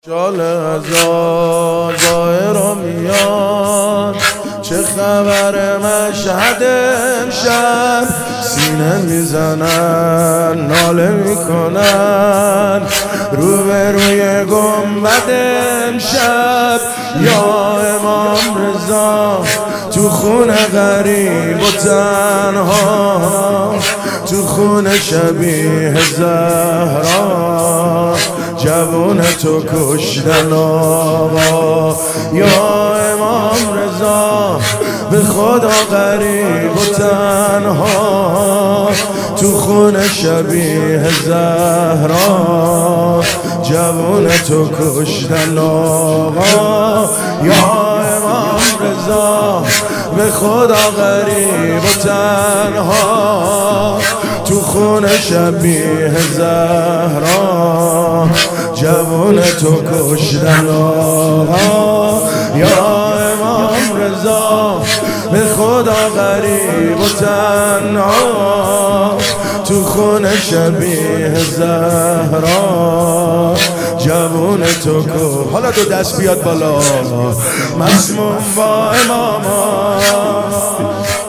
شال زایر رو میاد، چه خبر مشهد امشب؟ سینه میزنن ناله میکنن روبروی گنبد امشب. یا امام رضا تو خونه غریب و تنها، تو خونه شبیه زهرا جوون تو کشتن آقا. یا امام رضا به خدا غریب و تنها، تو خونه شبیه زهرا جوون تو کشتن آقا. یا امام رضا به خدا غریب و تنها، تو خونه شبیه زهرا جوون تو کشتن آقا. یا امام رضا به خدا غریب و تنها، تو خونه شبیه زهرا جوون تو کشتن. حالا دو دست بیاد بالا مسموم با اماما.